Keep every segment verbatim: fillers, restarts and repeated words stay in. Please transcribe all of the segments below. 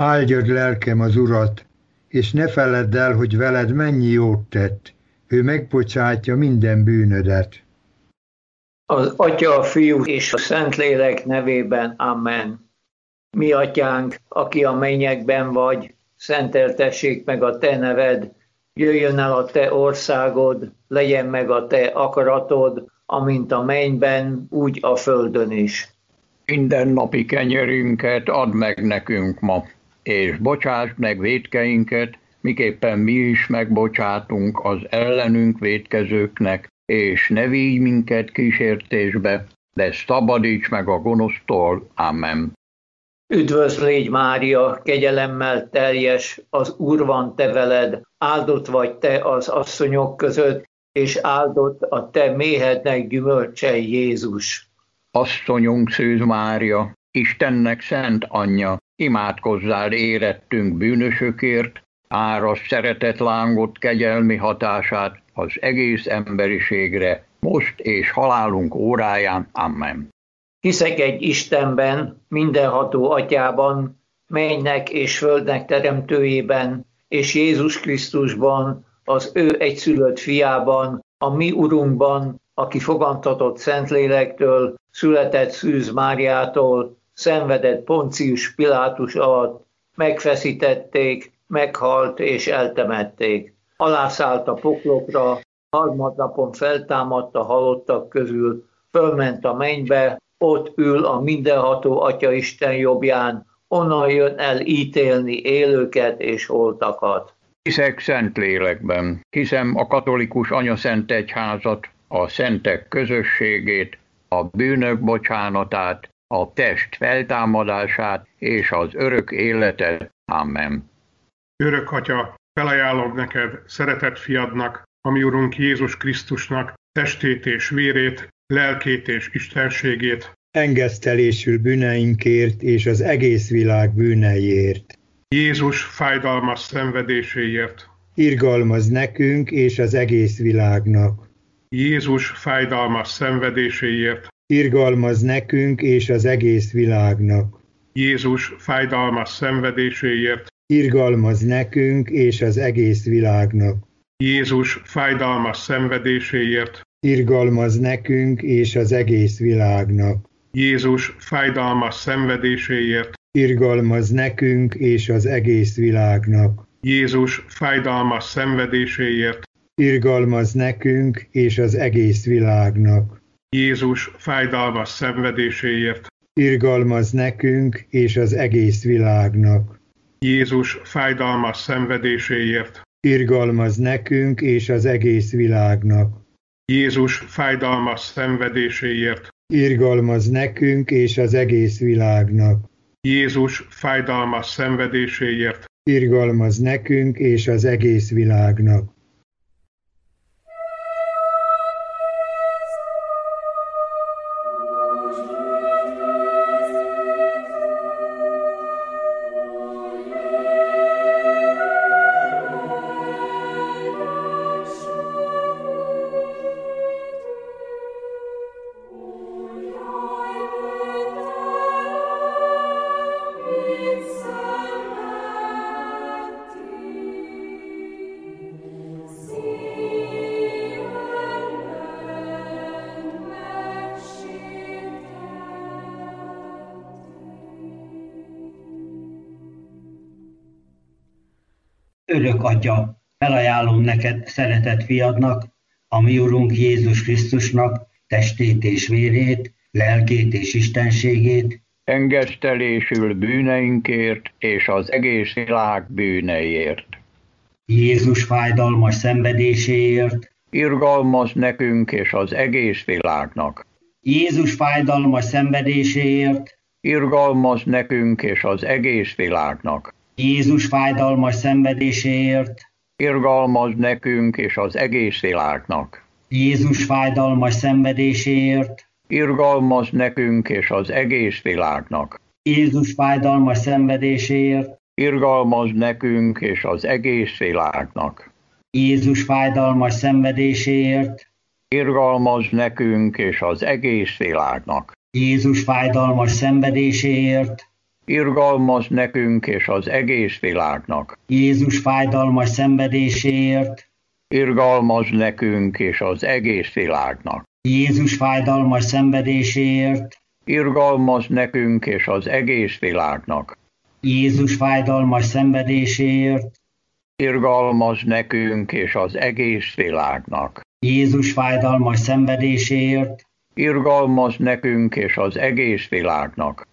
Áldjad lelkem az Urat, és ne feledd el, hogy veled mennyi jót tett. Ő megbocsátja minden bűnödet. Az Atya, a Fiú és a Szentlélek nevében. Amen. Mi atyánk, aki a mennyekben vagy, szenteltessék meg a te neved, jöjjön el a te országod, legyen meg a te akaratod, amint a mennyben, úgy a földön is. Mindennapi kenyerünket add meg nekünk ma, és bocsásd meg vétkeinket, miképpen mi is megbocsátunk az ellenünk vétkezőknek, és ne vigy minket kísértésbe, de szabadíts meg a gonosztól. Amen. Üdvözl légy, Mária, kegyelemmel teljes, az Úr van te veled, áldott vagy te az asszonyok között, és áldott a te méhednek gyümölcse, Jézus. Asszonyunk Szűz Mária, Istennek szent anyja, imádkozzál érettünk bűnösökért, árasd szeretet lángot kegyelmi hatását az egész emberiségre, most és halálunk óráján. Amen. Hiszek egy Istenben, mindenható Atyában, mennynek és földnek teremtőjében, és Jézus Krisztusban, az ő egyszülött fiában, a mi Urunkban, aki fogantatott Szentlélektől, született Szűz Máriától, szenvedett Poncius Pilátus alatt, megfeszítették, meghalt és eltemették. Alászállt a poklokra, harmadnapon feltámadt a halottak közül, fölment a mennybe, ott ül a mindenható Atya Isten jobbján, onnan jön el ítélni élőket és holtakat. Hiszek Szentlélekben, hiszem a katolikus anyaszent egyházat, a szentek közösségét, a bűnök bocsánatát, a test feltámadását és az örök életet. Amen. Örök Atya, felajánlom neked szeretett fiadnak, a mi Urunk Jézus Krisztusnak testét és vérét, lelkét és istenségét. Engesztelésül bűneinkért és az egész világ bűneiért. Jézus fájdalmas szenvedéséért. Irgalmaz nekünk és az egész világnak. Jézus fájdalmas szenvedéséért. Irgalmaz nekünk és az egész világnak. Jézus fájdalmas szenvedéséért. Irgalmaz nekünk és az egész világnak. Jézus fájdalmas szenvedéséért. Irgalmaz nekünk és az egész világnak. Jézus fájdalmas szenvedéséért. Irgalmaz nekünk és az egész világnak. Jézus fájdalmas szenvedéséért. Irgalmaz nekünk és az egész világnak. Jézus fájdalmas szenvedéséért. Irgalmaz nekünk és az egész világnak. Jézus fájdalmas szenvedéséért. Irgalmaz nekünk és az egész világnak. Jézus fájdalmas szenvedéséért. Irgalmaz nekünk és az egész világnak. Jézus fájdalmas szenvedéséért. Irgalmaz nekünk és az egész világnak. Örök Atya, felajánlom neked szeretett fiadnak, a mi Urunk Jézus Krisztusnak testét és vérét, lelkét és istenségét, engesztelésül bűneinkért és az egész világ bűneiért. Jézus fájdalmas szenvedéséért, irgalmaz nekünk és az egész világnak. Jézus fájdalmas szenvedéséért, irgalmaz nekünk és az egész világnak. Jézus fájdalmas szenvedéséért, irgalmaz nekünk és az egész világnak. Jézus fájdalmas szenvedéséért, irgalmaz nekünk és az egész világnak. Jézus fájdalmas szenvedéséért, irgalmaz nekünk és az egész világnak. Jézus fájdalmas szenvedéséért, irgalmaz nekünk és az egész világnak. Jézus fájdalmas szenvedéséért, irgalmaz nekünk és az egész világnak. Jézus fájdalmas szenvedéséért, Irgalmaz nekünk és az egész világnak. Jézus fájdalmas szenvedéséért, Irgalmaz nekünk és az egész világnak. Jézus fájdalmas szenvedéséért, Irgalmaz nekünk és az egész világnak. Jézus fájdalmas szenvedéséért, Irgalmaz nekünk és az egész világnak.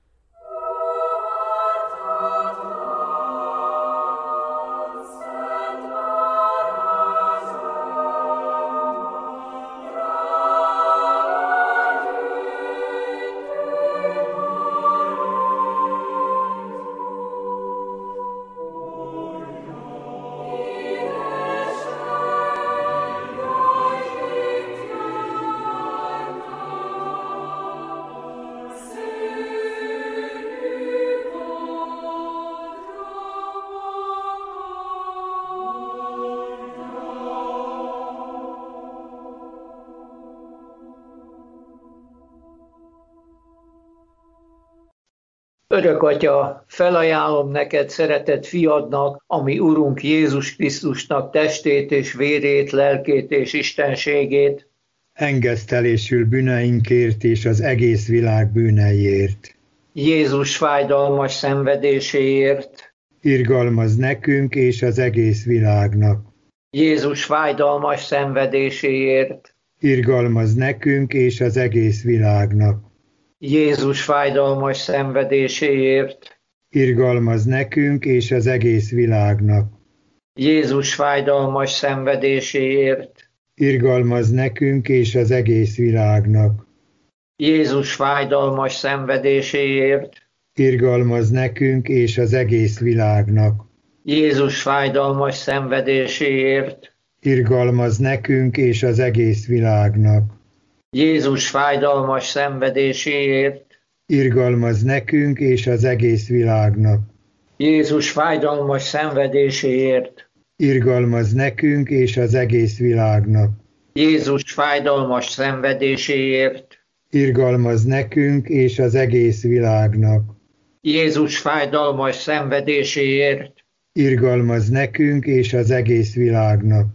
Örök Atya, felajánlom neked szeretett fiadnak, ami Urunk Jézus Krisztusnak testét és vérét, lelkét és istenségét, engesztelésül bűneinkért és az egész világ bűneiért. Jézus fájdalmas szenvedéséért, Irgalmaz nekünk és az egész világnak. Jézus fájdalmas szenvedéséért, Irgalmaz nekünk és az egész világnak. Jézus fájdalmas szenvedéséért, Irgalmaz nekünk és az egész világnak. Jézus fájdalmas szenvedéséért, Irgalmaz nekünk és az egész világnak. Jézus fájdalmas szenvedéséért, Irgalmaz nekünk és az egész világnak. Jézus fájdalmas szenvedéséért, Irgalmaz nekünk és az egész világnak. Jézus fájdalmas szenvedéséért, Irgalmaz nekünk és az egész világnak. Jézus fájdalmas szenvedéséért, Irgalmaz nekünk és az egész világnak. Jézus fájdalmas szenvedéséért, Irgalmaz nekünk és az egész világnak. Jézus fájdalmas szenvedéséért, Irgalmaz nekünk és az egész világnak.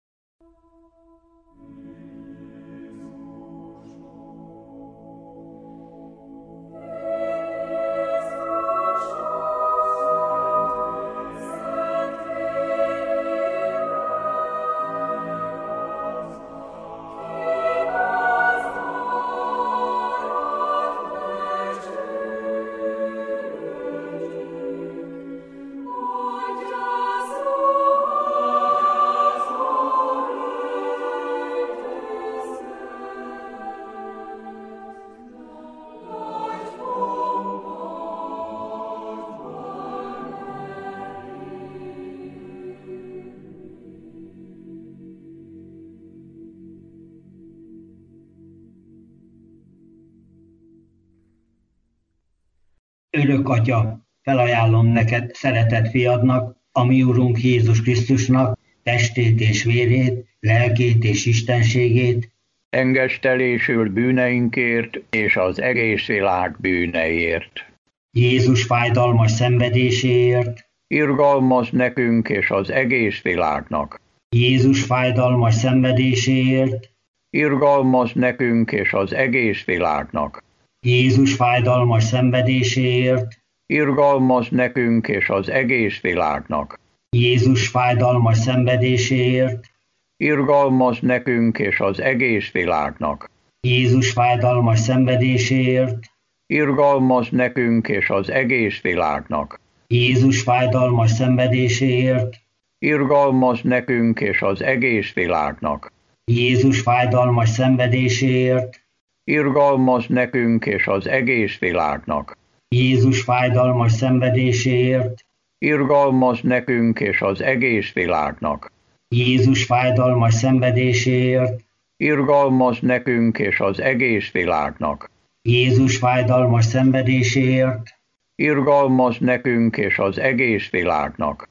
Örök Atya, felajánlom neked szeretett fiadnak, a mi Urunk Jézus Krisztusnak testét és vérét, lelkét és istenségét, engesztelésül bűneinkért és az egész világ bűneiért. Jézus fájdalmas szenvedéséért, Irgalmaz nekünk és az egész világnak. Jézus fájdalmas szenvedéséért, Irgalmaz nekünk és az egész világnak. Jézus fájdalmas szenvedéséért, Irgalmaz nekünk és az egész világnak. Jézus fájdalmas szenvedéséért, Irgalmaz nekünk és az egész világnak. Jézus fájdalmas szenvedéséért, Irgalmaz nekünk és az egész világnak. Jézus fájdalmas szenvedéséért, Irgalmaz nekünk és az egész világnak. Jézus fájdalmas szenvedéséért, Irgalmaz nekünk és az egész világnak. Jézus fájdalmas szenvedéséért, Irgalmaz nekünk és az egész világnak. Jézus fájdalmas szenvedéséért, Irgalmaz nekünk és az egész világnak. Jézus fájdalmas szenvedéséért, Irgalmaz nekünk és az egész világnak.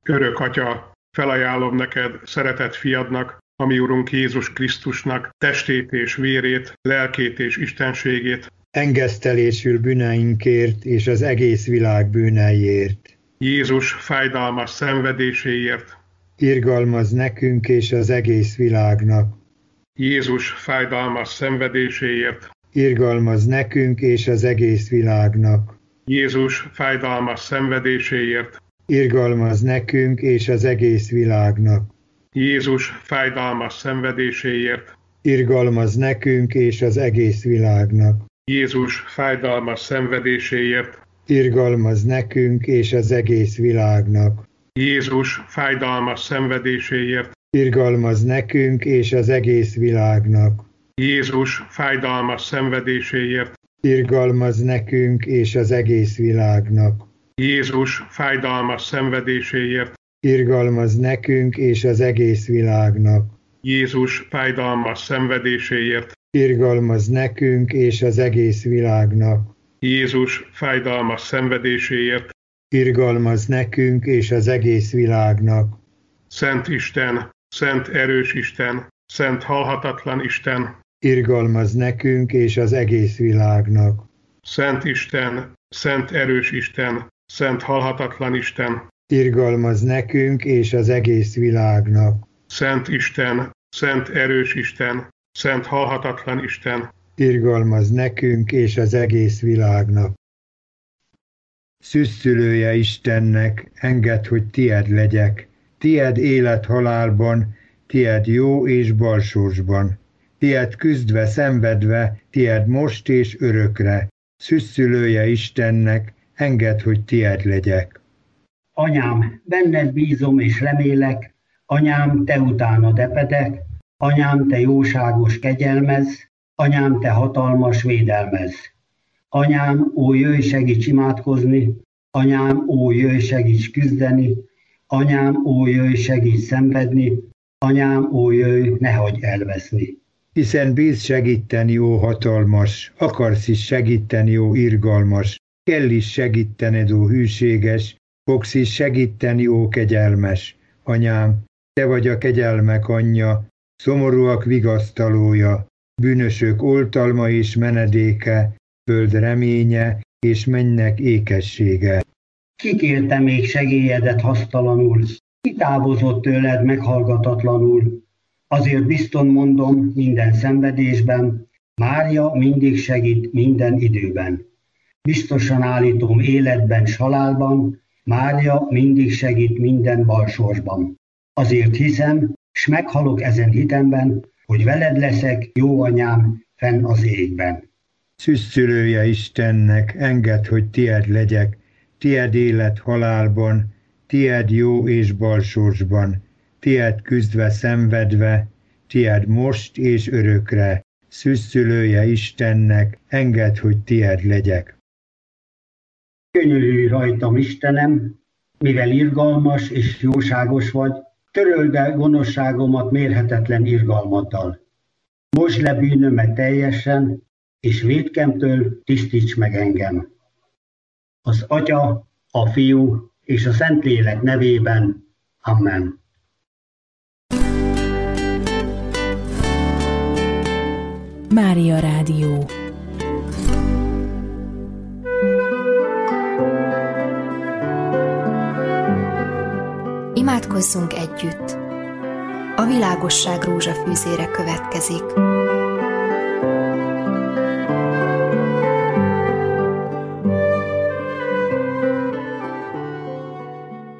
Örök Atya, felajánlom neked szeretett fiadnak, a mi Urunk Jézus Krisztusnak testét és vérét, lelkét és istenségét. Engesztelésül bűneinkért és az egész világ bűneiért. Jézus fájdalmas szenvedéséért. Irgalmaz nekünk és az egész világnak. Jézus fájdalmas szenvedéséért. Irgalmaz nekünk és az egész világnak. Jézus fájdalmas szenvedéséért. Irgalmaz nekünk és az egész világnak. Jézus fájdalmas szenvedéséért. Irgalmaz nekünk és az egész világnak. Jézus fájdalmas szenvedéséért. Irgalmaz nekünk és az egész világnak. Jézus fájdalmas szenvedéséért. Irgalmaz nekünk és az egész világnak. Jézus fájdalmas szenvedéséért. Irgalmaz nekünk és az egész világnak. Jézus fájdalmas szenvedéséért. Irgalmaz nekünk és az egész világnak. Jézus fájdalmas szenvedéséért. Irgalmaz nekünk és az egész világnak. Jézus fájdalmas szenvedéséért. Irgalmaz nekünk és az egész világnak. Szent Isten, szent erős Isten, szent halhatatlan Isten. Irgalmaz nekünk és az egész világnak. Szent Isten, szent erős Isten, szent halhatatlan Isten. Irgalmaz nekünk és az egész világnak. Szent Isten, szent erős Isten, szent halhatatlan Isten. Irgalmaz nekünk és az egész világnak. Szüsszülője Istennek, engedd, hogy tied legyek. Tied élet halálban, tied jó és bal sorsban. Tied küzdve, szenvedve, tied most és örökre. Szüsszülője Istennek, engedd, hogy tied legyek. Anyám, benned bízom és remélek, anyám, te utána epedek, anyám, te jóságos kegyelmez, anyám, te hatalmas védelmez. Anyám, ó, jöjj, segíts imádkozni, anyám, ó, jöjj, segíts küzdeni, anyám, ó, jöjj, segíts szenvedni, anyám, ó, jöjj, ne hagyj elveszni. Hiszen bíz segíteni, ó hatalmas, akarsz is segíteni, ó irgalmas, kell is segítened, ó hűséges, fogsz is segíteni, ó kegyelmes. Anyám, te vagy a kegyelmek anyja, szomorúak vigasztalója, bűnösök oltalma és menedéke, föld reménye és mennynek ékessége. Ki kérte még segélyedet hasztalanul, ki távozott tőled meghallgatatlanul, azért bizton mondom minden szenvedésben, Mária mindig segít minden időben. Biztosan állítom életben, s halálban, Mária mindig segít minden balsorsban. Azért hiszem, s meghalok ezen hitemben, hogy veled leszek, jó anyám, fenn az égben. Szüsszülője Istennek, engedd, hogy tied legyek, tied élet halálban, tied jó és bal sorsban, tied küzdve, szenvedve, tied most és örökre. Szüsszülője Istennek, engedd, hogy tied legyek. Könyörülj rajtam, Istenem, mivel irgalmas és jóságos vagy, töröld el gonoszságomat mérhetetlen irgalmaddal. Mosd le bűnömet teljesen, és vétkemtől tisztíts meg engem. Az Atya, a Fiú és a Szentlélek nevében. Amen. Mária Rádió. Imádkozzunk együtt. A világosság rózsafűzére következik.